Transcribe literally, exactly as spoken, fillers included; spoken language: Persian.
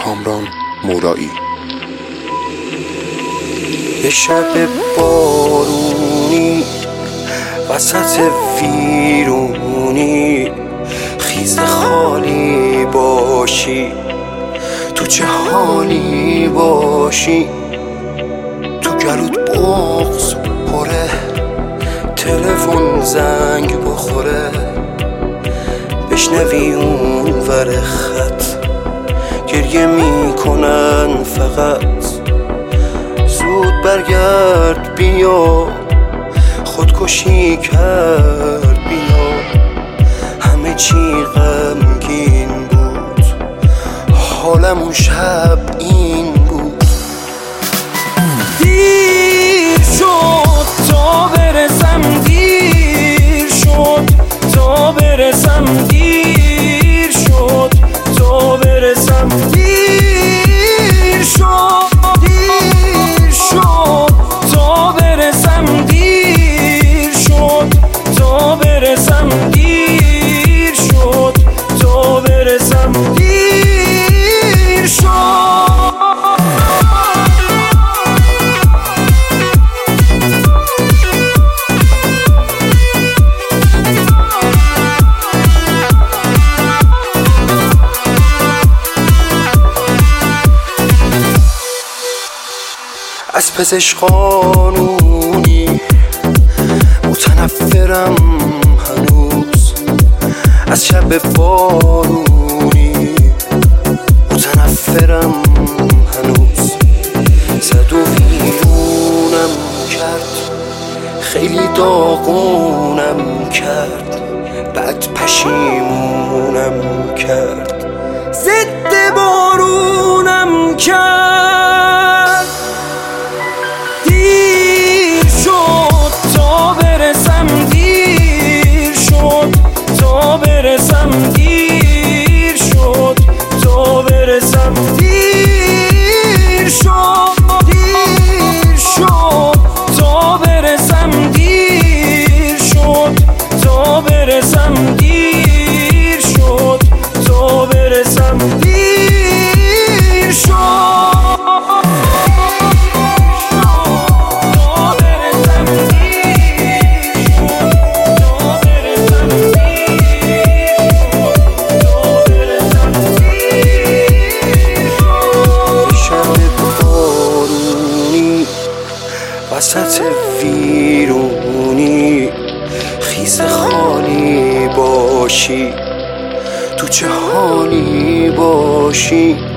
کامران مولایی. یه شب بارونی وسط ویرونی، خیز خالی باشی، تو چه حالی باشی، تو گلوت بغض پره، تلفن زنگ بخوره، بشنوی اون ور خط گریه میکنن فقط، زود برگرد بیا، خودکشی کرد بیا، همه چی غمگین بود، حالم اون شب این بود. دیر شد تا برسم، دیر شد تا برسم، دیر شد تا برسم، دیر شد دیر شد تا برسم، دیر شد تا برسم، دیر شد تا برسم، دیر شد. از پزشک قانونی متنفرم هنوز، از شب بارونی متنفرم هنوز، زد و ویرونم کرد، خیلی داغونم کرد، بعد پشیمونم کرد، ضد بارونم کرد. برسم دیر شد تا برسم، دیر شد دیر شد تا برسم، دیر شد تا برسم، دیر شد تا برسم، دیر شد. وسط ویرونی، خیز خالی باشی، تو چه حالی باشی،